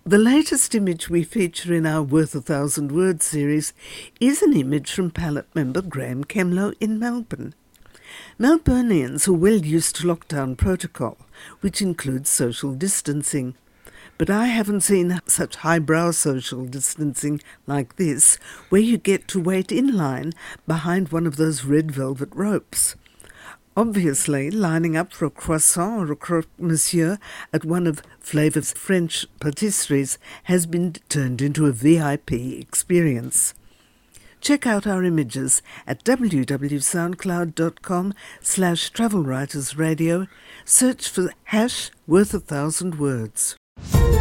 The latest image we feature in our Worth a Thousand Words series is an image from Palette member Graham Kemlow in Melbourne. Melburnians are well used to lockdown protocol, which includes social distancing. But I haven't seen such highbrow social distancing like this, where you get to wait in line behind one of those red velvet ropes. Obviously, lining up for a croissant or a croque monsieur at one of Flavor's French patisseries has been turned into a VIP experience. Check out our images at www.soundcloud.com/travelwritersradio. Search for #worth a thousand words.